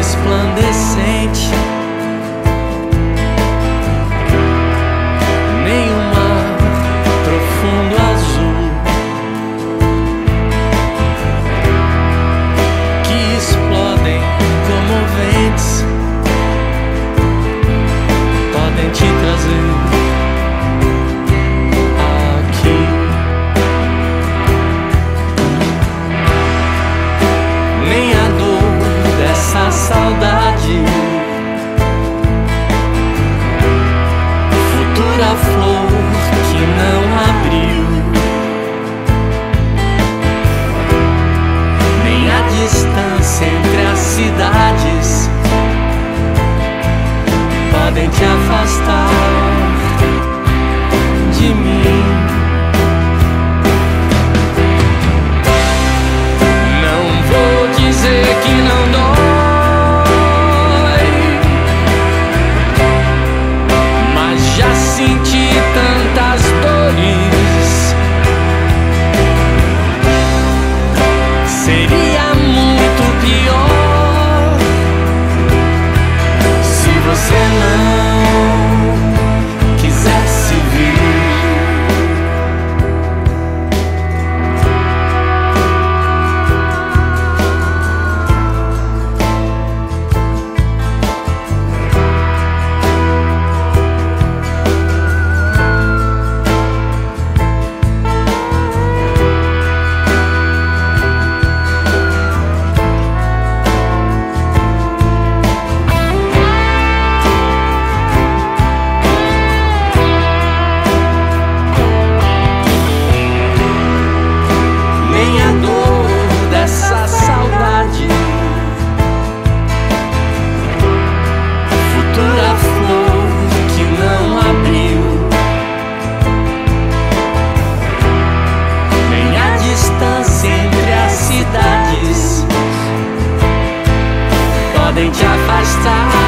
resplandecente, nem um mar profundo azul que explodem comoventes podem te trazer aqui. Nem a dor dessa saudade, futura flor que não abriu, nem a distância entre as cidades podem te afastar de mim. Não vou dizer que não dói, mas já senti tantas dores. Seria muito pior se você não quisesse vir. Nem a dor dessa saudade, futura flor que não abriu, nem a distância entre as cidades podem te afastar